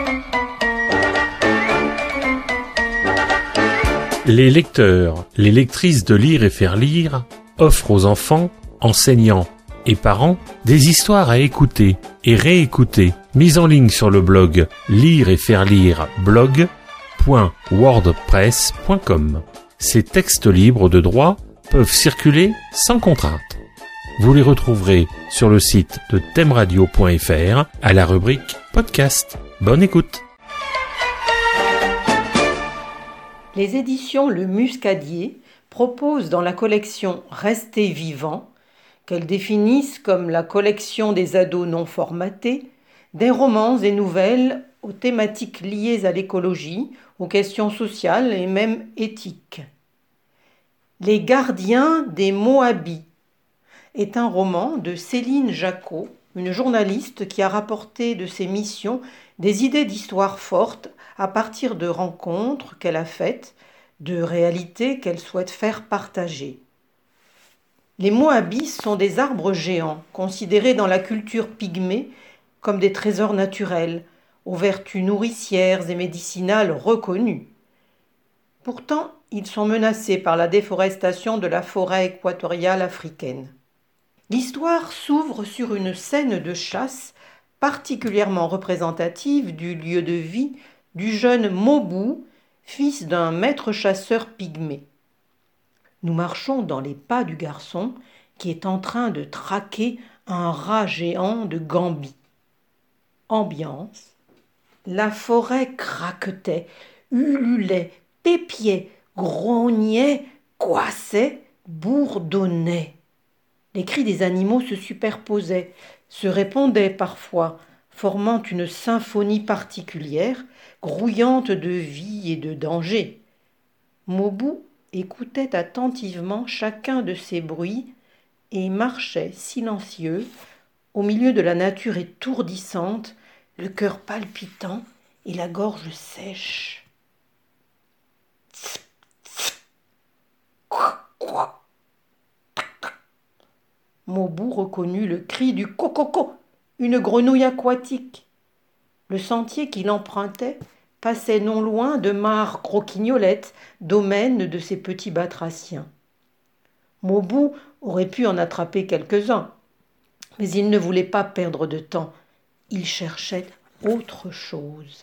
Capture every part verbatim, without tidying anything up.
Les lecteurs, les lectrices de Lire et faire lire offrent aux enfants, enseignants et parents des histoires à écouter et réécouter, mises en ligne sur le blog lire et faire lire blog point wordpress point com. Ces textes libres de droit peuvent circuler sans contrainte. Vous les retrouverez sur le site de thème radio point f r à la rubrique podcast. Bonne écoute. Les éditions Le Muscadier proposent dans la collection Rester vivant, qu'elles définissent comme la collection des ados non formatés, des romans et nouvelles aux thématiques liées à l'écologie, aux questions sociales et même éthiques. Les gardiens des Moabis est un roman de Céline Jacot, une journaliste qui a rapporté de ses missions des idées d'histoire fortes à partir de rencontres qu'elle a faites, de réalités qu'elle souhaite faire partager. Les Moabis sont des arbres géants, considérés dans la culture pygmée comme des trésors naturels, aux vertus nourricières et médicinales reconnues. Pourtant, ils sont menacés par la déforestation de la forêt équatoriale africaine. L'histoire s'ouvre sur une scène de chasse particulièrement représentative du lieu de vie du jeune Mobu, fils d'un maître chasseur pygmée. Nous marchons dans les pas du garçon qui est en train de traquer un rat géant de Gambie. Ambiance. La forêt craquetait, ululait, pépiait, grognait, coassait, bourdonnait. Les cris des animaux se superposaient, se répondaient parfois, formant une symphonie particulière, grouillante de vie et de danger. Mobu écoutait attentivement chacun de ces bruits et marchait silencieux au milieu de la nature étourdissante, le cœur palpitant et la gorge sèche. Mobu reconnut le cri du cococo, une grenouille aquatique. Le sentier qu'il empruntait passait non loin de mares croquignolettes, domaine de ces petits batraciens. Mobu aurait pu en attraper quelques-uns, mais il ne voulait pas perdre de temps. Il cherchait autre chose.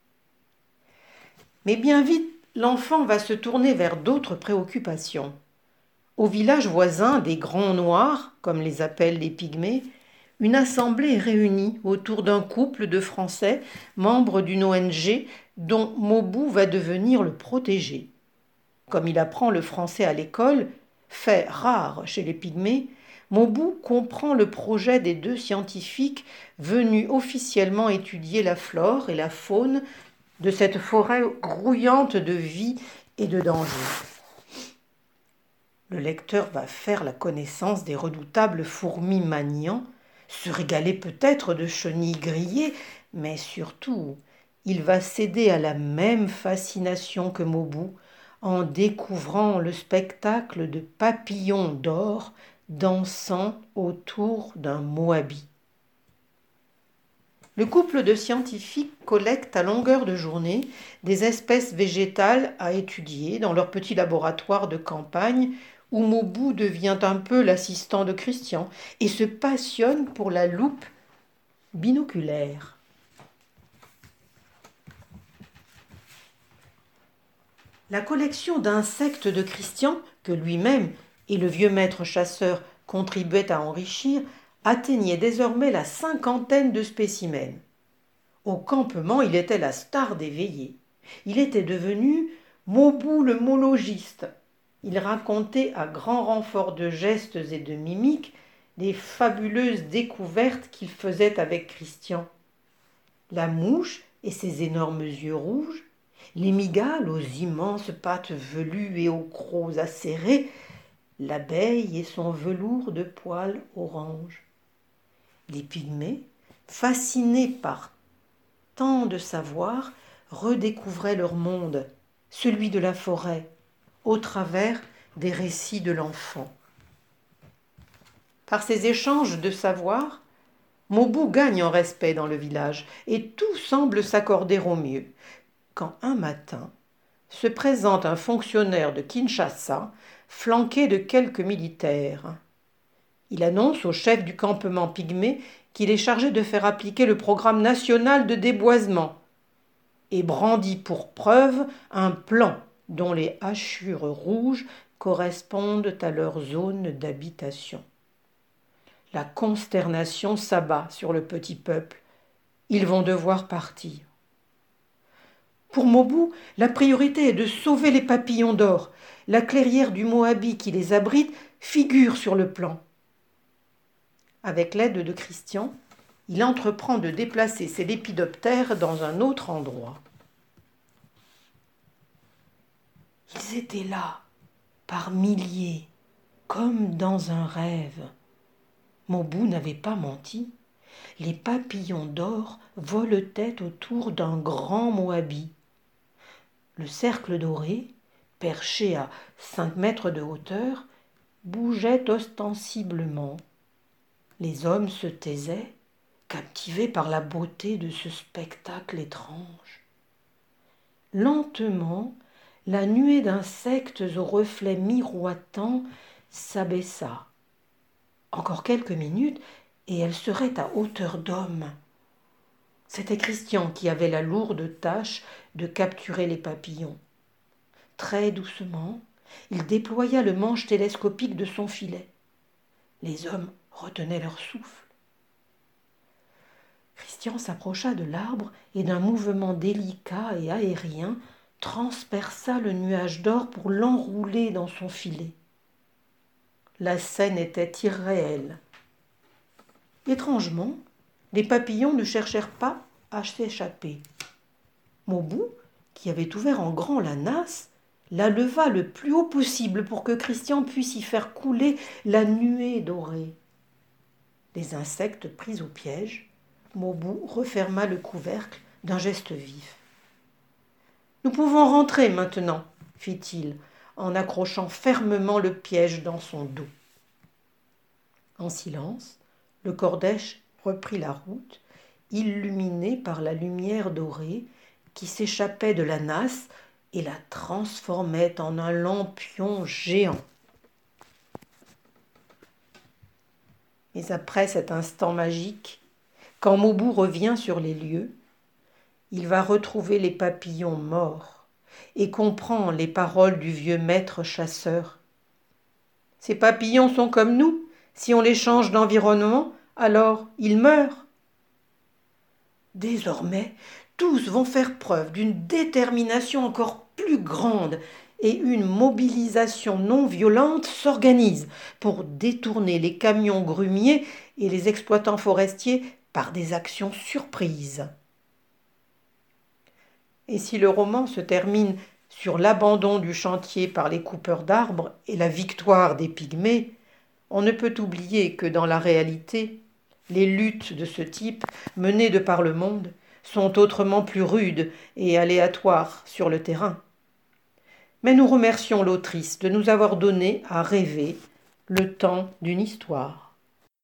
Mais bien vite, l'enfant va se tourner vers d'autres préoccupations. Au village voisin des Grands Noirs, comme les appellent les Pygmées, une assemblée est réunie autour d'un couple de Français, membres d'une O N G dont Mobu va devenir le protégé. Comme il apprend le français à l'école, fait rare chez les Pygmées, Mobu comprend le projet des deux scientifiques venus officiellement étudier la flore et la faune de cette forêt grouillante de vie et de danger. Le lecteur va faire la connaissance des redoutables fourmis maniants, se régaler peut-être de chenilles grillées, mais surtout, il va céder à la même fascination que Mobu en découvrant le spectacle de papillons d'or dansant autour d'un Moabi. Le couple de scientifiques collecte à longueur de journée des espèces végétales à étudier dans leur petit laboratoire de campagne où Mobu devient un peu l'assistant de Christian et se passionne pour la loupe binoculaire. La collection d'insectes de Christian, que lui-même et le vieux maître chasseur contribuaient à enrichir, atteignait désormais la cinquantaine de spécimens. Au campement, il était la star des veillées. Il était devenu Mobu le mologiste. Il racontait à grand renfort de gestes et de mimiques les fabuleuses découvertes qu'il faisait avec Christian. La mouche et ses énormes yeux rouges, les mygales aux immenses pattes velues et aux crocs acérés, l'abeille et son velours de poils orange. Les pygmées, fascinés par tant de savoir, redécouvraient leur monde, celui de la forêt, au travers des récits de l'enfant. Par ces échanges de savoir, Maubout gagne en respect dans le village et tout semble s'accorder au mieux. Quand un matin se présente un fonctionnaire de Kinshasa, flanqué de quelques militaires. Il annonce au chef du campement pygmée qu'il est chargé de faire appliquer le programme national de déboisement et brandit pour preuve un plan dont les hachures rouges correspondent à leur zone d'habitation. La consternation s'abat sur le petit peuple. Ils vont devoir partir. Pour Maubout, la priorité est de sauver les papillons d'or. La clairière du Moabi qui les abrite figure sur le plan. Avec l'aide de Christian, il entreprend de déplacer ses lépidoptères dans un autre endroit. Ils étaient là, par milliers, comme dans un rêve. Maubout n'avait pas menti. Les papillons d'or voletaient autour d'un grand Moabi. Le cercle doré, perché à cinq mètres de hauteur, bougeait ostensiblement. Les hommes se taisaient, captivés par la beauté de ce spectacle étrange. Lentement, la nuée d'insectes aux reflets miroitants s'abaissa. Encore quelques minutes, et elle serait à hauteur d'homme. C'était Christian qui avait la lourde tâche de capturer les papillons. Très doucement, il déploya le manche télescopique de son filet. Les hommes retenaient leur souffle. Christian s'approcha de l'arbre et d'un mouvement délicat et aérien transperça le nuage d'or pour l'enrouler dans son filet. La scène était irréelle. Étrangement, les papillons ne cherchèrent pas à s'échapper. Maubout, qui avait ouvert en grand la nasse, la leva le plus haut possible pour que Christian puisse y faire couler la nuée dorée. Les insectes pris au piège, Maubout referma le couvercle d'un geste vif. « Nous pouvons rentrer maintenant, fit-il, en accrochant fermement le piège dans son dos. En silence, le cordache reprit la route, illuminé par la lumière dorée qui s'échappait de la nasse et la transformait en un lampion géant. Mais après cet instant magique, quand Maubout revient sur les lieux, il va retrouver les papillons morts et comprend les paroles du vieux maître chasseur. Ces papillons sont comme nous, si on les change d'environnement, alors ils meurent. Désormais, tous vont faire preuve d'une détermination encore plus grande et une mobilisation non violente s'organise pour détourner les camions grumiers et les exploitants forestiers par des actions surprises. Et si le roman se termine sur l'abandon du chantier par les coupeurs d'arbres et la victoire des pygmées, on ne peut oublier que dans la réalité, les luttes de ce type, menées de par le monde, sont autrement plus rudes et aléatoires sur le terrain. Mais nous remercions l'autrice de nous avoir donné à rêver le temps d'une histoire.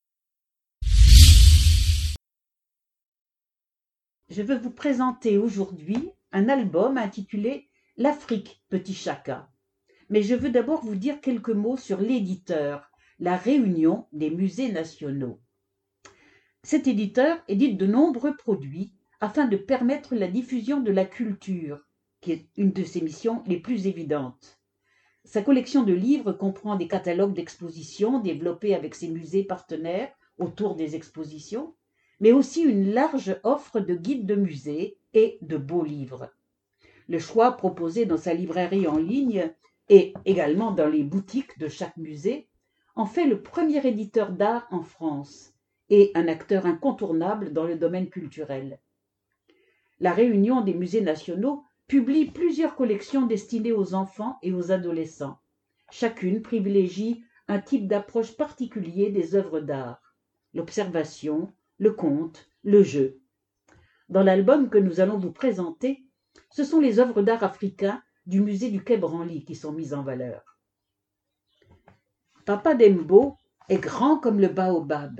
Je veux vous présenter aujourd'hui un album intitulé « L'Afrique, petit chacun ». Mais je veux d'abord vous dire quelques mots sur l'éditeur, la Réunion des musées nationaux. Cet éditeur édite de nombreux produits afin de permettre la diffusion de la culture, qui est une de ses missions les plus évidentes. Sa collection de livres comprend des catalogues d'expositions développés avec ses musées partenaires autour des expositions, mais aussi une large offre de guides de musées et de beaux livres. Le choix proposé dans sa librairie en ligne et également dans les boutiques de chaque musée en fait le premier éditeur d'art en France et un acteur incontournable dans le domaine culturel. La Réunion des musées nationaux publie plusieurs collections destinées aux enfants et aux adolescents. Chacune privilégie un type d'approche particulier des œuvres d'art, l'observation, le conte, le jeu. Dans l'album que nous allons vous présenter, ce sont les œuvres d'art africains du musée du Quai Branly qui sont mises en valeur. Papa Dembo est grand comme le baobab.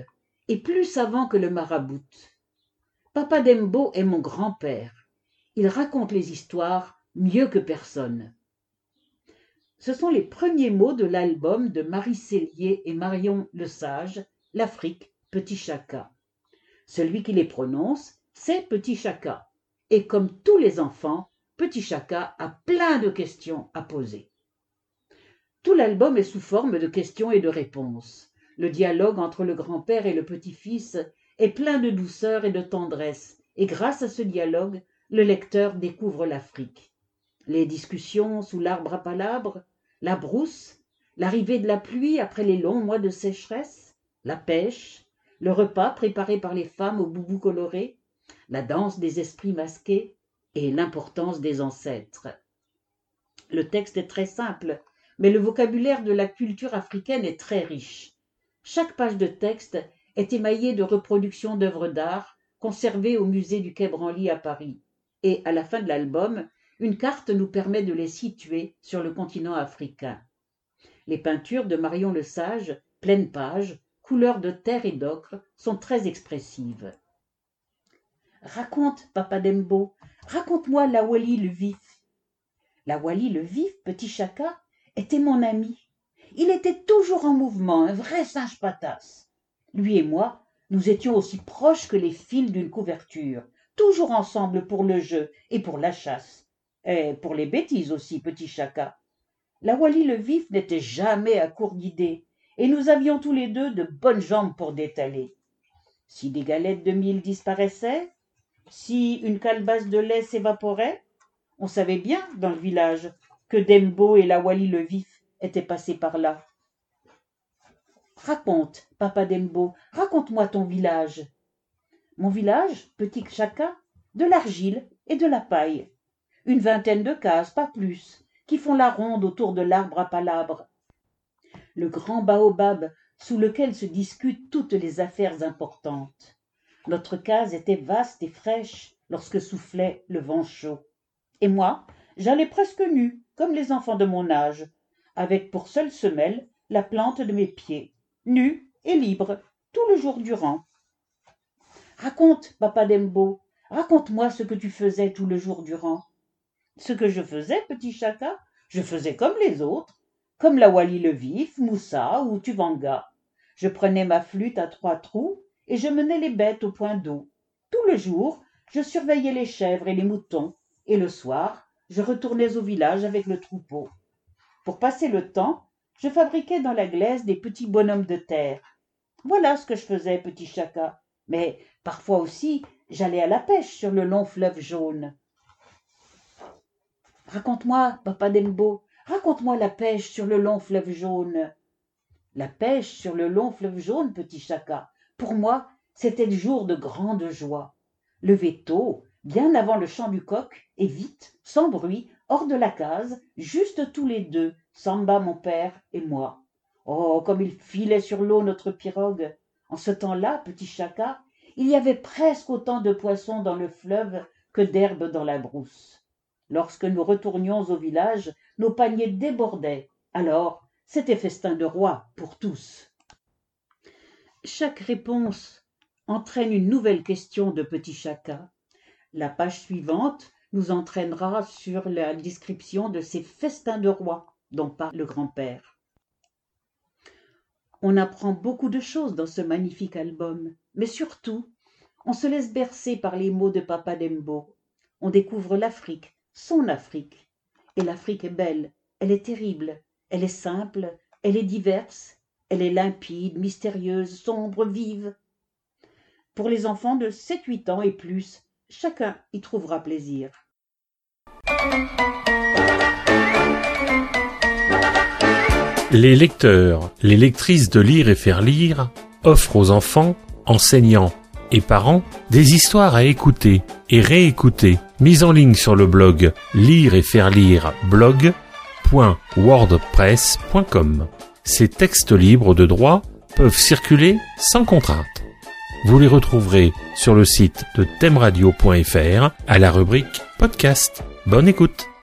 et plus savant que le marabout. Papa Dembo est mon grand-père. Il raconte les histoires mieux que personne. Ce sont les premiers mots de l'album de Marie Sellier et Marion Lesage, L'Afrique, Petit Chaka. Celui qui les prononce, c'est Petit Chaka. Et comme tous les enfants, Petit Chaka a plein de questions à poser. Tout l'album est sous forme de questions et de réponses. Le dialogue entre le grand-père et le petit-fils est plein de douceur et de tendresse, et grâce à ce dialogue, le lecteur découvre l'Afrique. Les discussions sous l'arbre à palabres, la brousse, l'arrivée de la pluie après les longs mois de sécheresse, la pêche, le repas préparé par les femmes au boubou coloré, la danse des esprits masqués et l'importance des ancêtres. Le texte est très simple, mais le vocabulaire de la culture africaine est très riche. Chaque page de texte est émaillée de reproductions d'œuvres d'art conservées au musée du Quai Branly à Paris. Et à la fin de l'album, une carte nous permet de les situer sur le continent africain. Les peintures de Marion Lesage, pleine page, couleurs de terre et d'ocre, sont très expressives. Raconte, Papa Dembo, raconte-moi la Wali le vif. La Wali le vif, Petit Chaka, était mon ami. Il était toujours en mouvement, un vrai singe patasse. Lui et moi, nous étions aussi proches que les fils d'une couverture, toujours ensemble pour le jeu et pour la chasse. Et pour les bêtises aussi, Petit Chaka. La Wali le vif n'était jamais à court d'idées, et nous avions tous les deux de bonnes jambes pour détaler. Si des galettes de mil disparaissaient, si une calebasse de lait s'évaporait, on savait bien, dans le village, que Dembo et la Wali le vif étaient passés par là. Raconte, Papa Dembo, raconte-moi ton village. Mon village, Petit Chaka, de l'argile et de la paille. Une vingtaine de cases, pas plus, qui font la ronde autour de l'arbre à palabres. Le grand baobab sous lequel se discutent toutes les affaires importantes. Notre case était vaste et fraîche lorsque soufflait le vent chaud. Et moi, j'allais presque nu, comme les enfants de mon âge, avec pour seule semelle la plante de mes pieds, nu et libre, tout le jour durant. Raconte, Papa Dembo, raconte-moi ce que tu faisais tout le jour durant. Ce que je faisais, Petit Chaka, je faisais comme les autres, comme la Wali le vif, Moussa ou Tuvanga. Je prenais ma flûte à trois trous et je menais les bêtes au point d'eau. Tout le jour, je surveillais les chèvres et les moutons, et le soir, je retournais au village avec le troupeau. Pour passer le temps, je fabriquais dans la glaise des petits bonhommes de terre. Voilà ce que je faisais, Petit Chaka. Mais parfois aussi, j'allais à la pêche sur le long fleuve jaune. Raconte-moi, Papa Dembo, raconte-moi la pêche sur le long fleuve jaune. La pêche sur le long fleuve jaune, Petit Chaka, pour moi, c'était le jour de grande joie. Lever tôt, bien avant le chant du coq, et vite, sans bruit, hors de la case, juste tous les deux, Samba mon père et moi. Oh, comme il filait sur l'eau notre pirogue. En ce temps-là, Petit Chaka, il y avait presque autant de poissons dans le fleuve que d'herbes dans la brousse. Lorsque nous retournions au village, nos paniers débordaient. Alors, c'était festin de roi pour tous. Chaque réponse entraîne une nouvelle question de Petit Chaka. La page suivante nous entraînera sur la description de ces festins de roi dont parle le grand-père. On apprend beaucoup de choses dans ce magnifique album, mais surtout, on se laisse bercer par les mots de Papa Dembo. On découvre l'Afrique, son Afrique. Et l'Afrique est belle, elle est terrible, elle est simple, elle est diverse, elle est limpide, mystérieuse, sombre, vive. Pour les enfants de sept huit ans et plus, chacun y trouvera plaisir. Les lecteurs, les lectrices de Lire et Faire Lire offrent aux enfants, enseignants et parents des histoires à écouter et réécouter, mises en ligne sur le blog lire et faire lire blog point wordpress point com. Ces textes libres de droit peuvent circuler sans contrainte. Vous les retrouverez sur le site de thème radio point f r à la rubrique podcast. Bonne écoute.